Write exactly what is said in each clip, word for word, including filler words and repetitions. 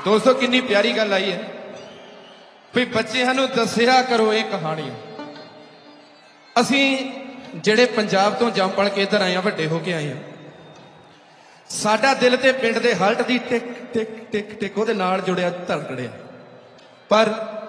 दोस्तों कितनी प्यारी गल आई है भी बच्चों नूं दस्सिया करो ये कहानी। असी जिहड़े पंजाब तो जम पल के इधर आए हैं, वड्डे होके आए हैं, साडा दिल ते पिंड दे हल्ट दी टिक टिक टिक टिक उहदे नाल जुड़िया धड़कड़िया। पर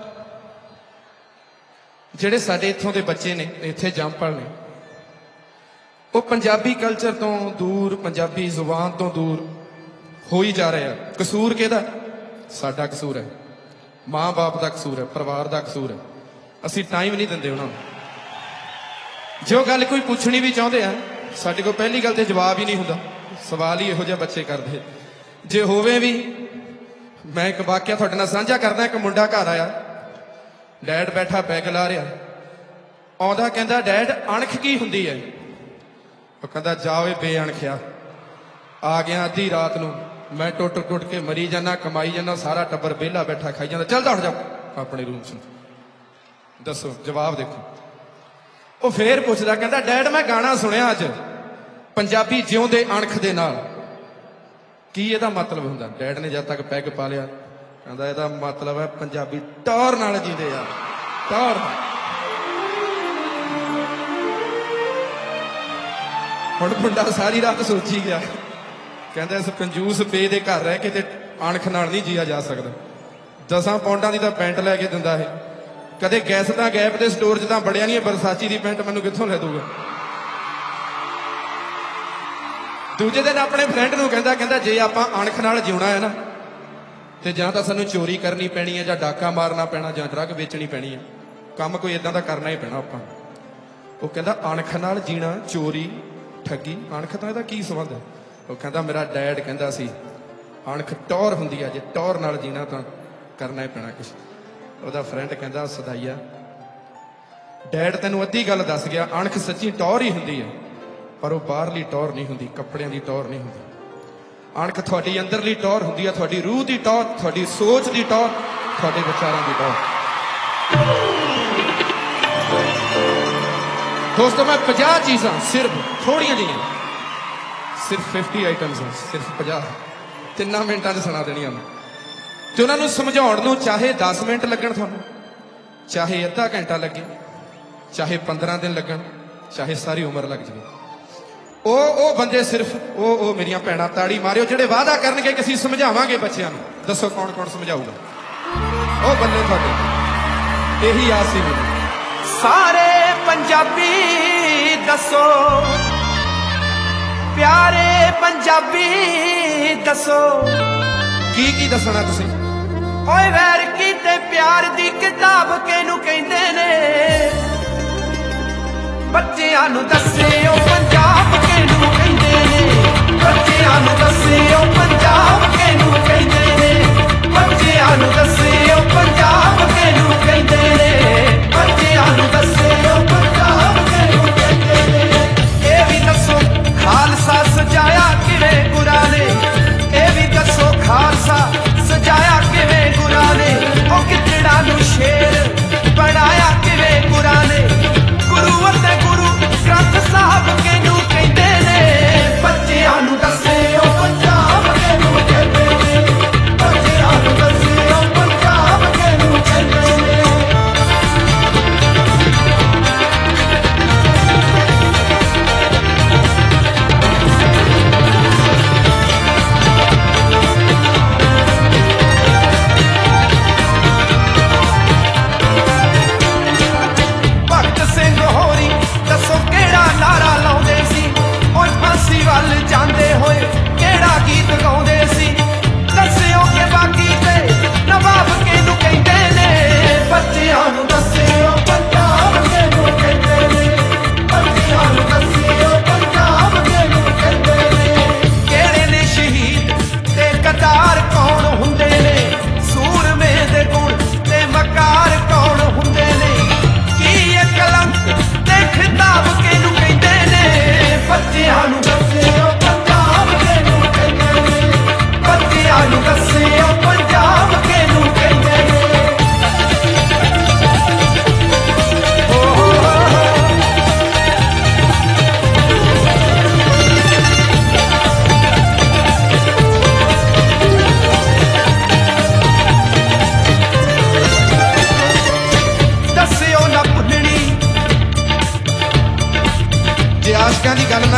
जिहड़े साडे इत्थों दे बच्चे ने इत्थे जम पल ने वो पंजाबी कल्चर तो दूर, पंजाबी जुबान तो दूर हो ही जा रहे हैं। कसूर किहदा? साडा कसूर है, माँ बाप का कसूर है, परिवार का कसूर है। असी टाइम नहीं देंदे उन्होंने। जो गल कोई पूछनी भी चाहते हैं साडे कोल पहली गल तो जवाब ही नहीं हुंदा। सवाल ही इहो जिहा बच्चे करदे। जे होवे भी, मैं एक वाकिया तुहाडे नाल साझा करदा। एक मुंडा घर आया, डैड बैठा बैग ला रहा, आउंदा कहंदा डैड अणख की हुंदी है? वो कहंदा जावे बेअणखिया, आ गया अद्धी रात नूं, मैं टुट टुट के मरी जाना, कमाई जाना, सारा टब्बर वेला बैठा खाई जाना, चल दौड़ जाओ अपने रूम से। दसो जवाब देखो। वो फिर पूछदा कहंदा डैड मैं गाना सुनिया अज पंजाबी जिउंदे अणख दे नाल, की इहदा मतलब हुंदा? डैड ने जद तक पैग पा लिया कहंदा इहदा मतलब है पंजाबी टौर नाल जींदे यार, टौर। हुण मुंडा सारी रात सोची गया, कहंदा इस कंजूस पे दे घर रह के ते अणख नाल नहीं जिया जा सकदा। दसां पौंडां दी तां पैंट लैके दिंदा है, कदे गैस तां गैप दे स्टोर च तां बड़िया नहीं, बरसाची दी पैंट मैनूं कित्थों लै दूगा। दूजे दिन अपने फ्रेंड नूं कहंदा कहंदा जे आपां अणख नाल जिउणा है ना ते जां तां सानूं चोरी करनी पैनी है, जां डाका मारना पैना, जां ड्रग बेचनी पैनी है, काम कोई इदां दा करना ही पैना आपां। वो कहंदा अणख नाल जीना, चोरी ठगी, अणख तां इहदा की संबंध है? वो कहंदा मेरा डैड कहंदा सी अणख टौर हुंदी है, जे टौर नाल जीना तां करना ही पैना कुछ। ਉਹਦਾ फ्रेंड कहंदा सदाईया डैड तैनूं अद्धी गल दस गया, अणख सच्ची टौर ही हुंदी है, पर वो बाहरली टौर नहीं हुंदी, कपड़िਆਂ ਦੀ टौर नहीं हुंदी। अणख तुहाडी अंदरली टौर हुंदी है, तुहाडी रूह दी टौर, तुहाडी सोच दी टौर, तुहाडे विचारां दी टौर। दोस्तों मैं पचास चीज़ां सिर्फ थोड़ियां जिहियां, सिर्फ फिफ्टी आइटम्स सिर्फ पचास तिना मिनटां च सुना देनियां मैं। तो उन्होंने समझाउण चाहे दस मिनट लगन, थानू चाहे अद्धा घंटा लगे, चाहे पंद्रह दिन लगन, चाहे सारी उम्र लग जाए, ओ ओ बंदे सिर्फ ओ ओ मेरियां भैणां ताड़ी मारियो जिहड़े वादा करनगे कि असीं समझावांगे बच्चिआं नूं। दसो कौन कौन समझाऊगा? ओ बंदे तुहाडे यही आस सी मेरी। सारे पंजाबी दसो, प्यारे पंजाबी दसो, की की दसना तुसीं? ओए वैर कीते प्यार दी किताब किहनूं कहंदे ने? बच्चिआं नूं दस्सिओ पंजाब किहनूं कहंदे ने? बच्चिआं नूं दस्सिओ पंजाब किहनूं कहंदे ने? बच्चिआं नूं दस्सिओ पंजाब किहनूं कहंदे ने? बच्चिआं नूं दस्सिओ पंजाब किहनूं कहंदे ने? इह वी दस्सो खालसा सजाया किवें गुरां ने? इह वी दस्सो खालसा सजाया किवें गुरां ने? ओ किचड़ा नूं शेर बनाया किवें गुरां ने? गुरु अते गुरु ग्रंथ साहब किहनूं कहंदे ने? बच्चिआं नूं दस्सिओ पंजाब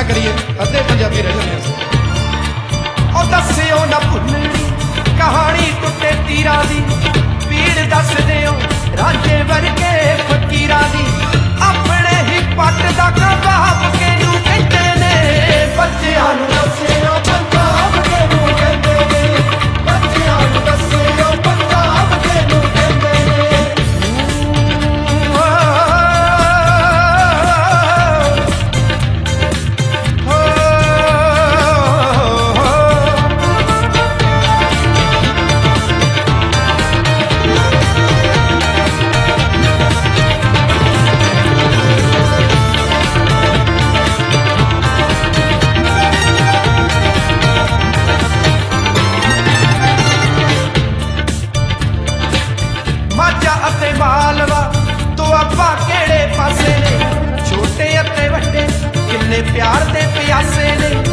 ਕਰੀਏ ਅੱਧੇ ਪੰਜਾਬੀ ਰਹਿ ਜਾਂਦੇ ਅਸੀਂ। ਉਹ ਦੱਸਿਓ ਨਾ ਭੁੱਲਣੀ ਕਹਾਣੀ ਟੁੱਟੇ ਤੀਰਾਂ ਦੀ, ਪੀੜ ਦੱਸਦੇ ਹੋ ਰਾਜੇ ਵਰਗੇ ਫਕੀਰਾਂ ਦੀ। ਆਪਣੇ ਹੀ ਪੱਟ ਦਾ ਕਬਾਬ ਕਿਹਨੂੰ ਕਹਿੰਦੇ ਨੇ, ਬੱਚਿਆਂ ਨੂੰ ਦੱਸਿਓ ਪੰਜਾਬ ਕਿਹਨੂੰ ਕਹਿੰਦੇ ਨੇ, ਬੱਚਿਆਂ ਨੂੰ ਦੱਸਿਓ ਪੰਜਾਬ ਕਿਹਨੂੰ ਕਹਿੰਦੇ ਨੇ। ਮਾਝਾ ਅਤੇ ਮਾਲਵਾ ਦੁਆਬਾ ਕਿਹੜੇ ਪਾਸੇ ਨੇ, ਛੋਟੇ ਅਤੇ ਵੱਡੇ ਕਿੰਨੇ ਪਿਆਰ ਦੇ ਪਿਆਸੇ ਨੇ।